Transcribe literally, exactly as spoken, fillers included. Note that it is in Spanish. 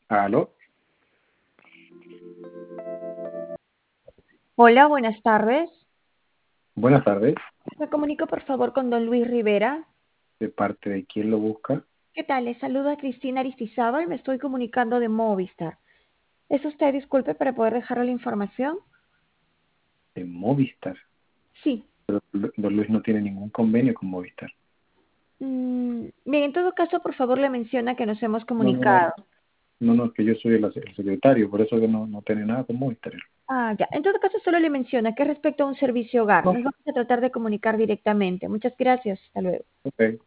¿Aló? Hola, buenas tardes. Buenas tardes. Me comunico por favor con don Luis Rivera. ¿De parte de quién lo busca? ¿Qué tal? Le saluda Cristina Aristizábal. Me estoy comunicando de Movistar. ¿Es usted, disculpe, para poder dejarle la información? De Movistar. Sí. Pero don Luis no tiene ningún convenio con Movistar. Mm, bien, en todo caso, por favor, le menciona que nos hemos No, no, no. comunicado. No, no, que yo soy el, el secretario, por eso que no, no tiene nada con Movistar. Ah, ya. En todo caso, solo le menciona que respecto a un servicio hogar. No, Nos vamos a tratar de comunicar directamente. Muchas gracias. Hasta luego. ok.